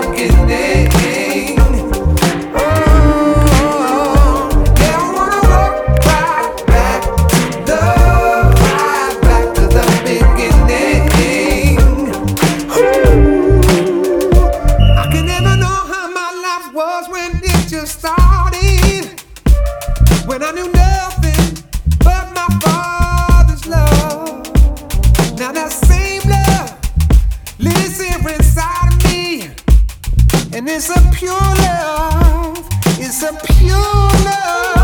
beginning. Oh, yeah, I wanna walk right back to love, right back to the beginning. Ooh, I can never know how my life was when it just started. When I knew nothing but my Father's love. Now that same love lives here inside of me, and it's a pure love. It's a pure love.